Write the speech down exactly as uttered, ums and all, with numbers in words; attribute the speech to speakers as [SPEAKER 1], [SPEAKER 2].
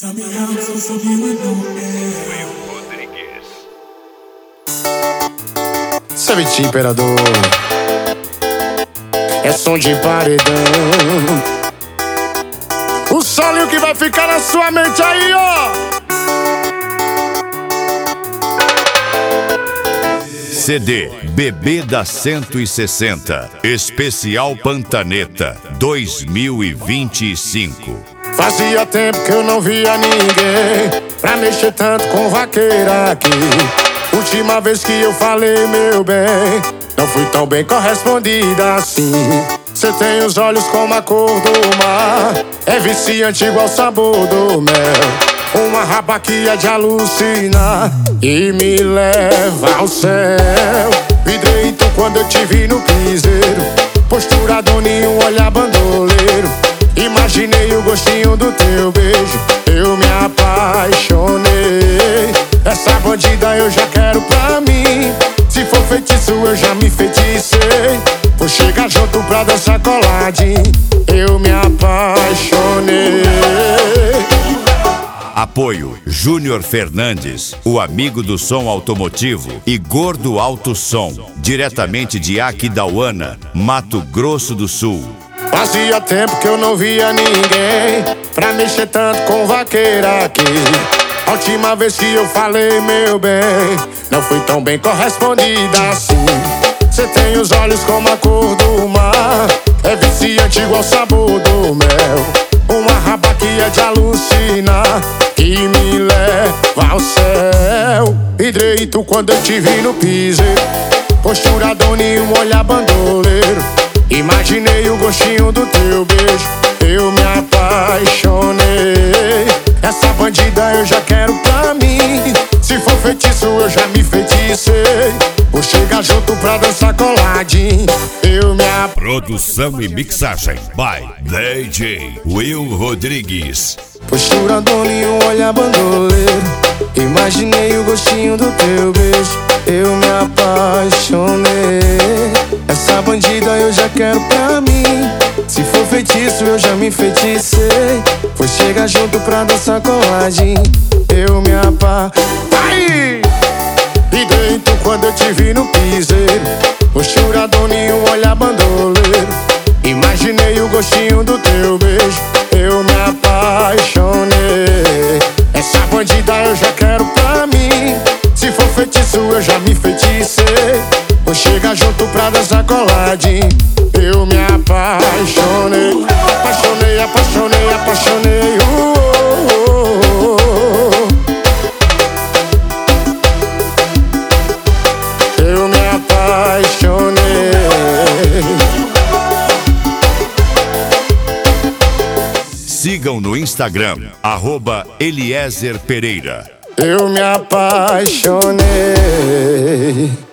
[SPEAKER 1] Will Rodrigues.
[SPEAKER 2] Savete Imperador, é som de paredão. O solinho que vai ficar na sua mente aí, ó.
[SPEAKER 3] C D Bebê da cento e sessenta Especial Pantaneta dois mil e vinte e cinco.
[SPEAKER 2] Fazia tempo que eu não via ninguém pra mexer tanto com vaqueira aqui. Última vez que eu falei, meu bem, não fui tão bem correspondida assim. Cê tem os olhos como a cor do mar, é viciante igual o sabor do mel. Uma raba que é de alucinar e me leva ao céu. Vidrei então quando eu te vi no piseiro, postura doninho, um olhar bandoleiro. Imaginei o gostinho do teu beijo, eu me apaixonei. Essa bandida eu já quero pra mim, se for feitiço eu já me feticei. Vou chegar junto pra dançar coladinho, eu me apaixonei.
[SPEAKER 3] Apoio Júnior Fernandes, o amigo do som automotivo, e Gordo Alto Som, diretamente de Aquidauana, Mato Grosso do Sul.
[SPEAKER 2] Fazia tempo que eu não via ninguém pra mexer tanto com vaqueira aqui. A última vez que eu falei, meu bem, não fui tão bem correspondida assim. Cê tem os olhos como a cor do mar, é viciante igual o sabor do mel. Uma raba que é de alucinar, que me leva ao céu. Vidrei tu quando eu te vi no piseiro, postura doninho, um olhar bandoleiro. Imaginei o gostinho do teu beijo, eu me apaixonei. Essa bandida eu já quero pra mim, se for feitiço eu já me feticei. Vou chegar junto pra dançar coladinho, eu me apaixonei.
[SPEAKER 3] Produção e mixagem by D J Will Rodrigues.
[SPEAKER 2] Postura doninho, um olhar bandoleiro. Imaginei o gostinho do teu beijo, eu me apaixonei. Essa bandida eu já quero pra mim, se for feitiço eu já me feticei. Vou chegar junto pra dançar coladinho, eu me apaixonei. E dentro quando eu te vi no piseiro, postura doninho, um olhar bandoleiro. Imaginei o gostinho do teu beijo, eu me apaixonei. Essa bandida eu já quero pra mim, se for feitiço eu já me feticei. Vou chegar junto pra dançar coladinho, eu me apaixonei. Apaixonei, apaixonei, apaixonei, uh, uh, uh, uh. Eu me apaixonei.
[SPEAKER 3] Sigam no Instagram, arroba Eliezer Pereira.
[SPEAKER 2] Eu me apaixonei.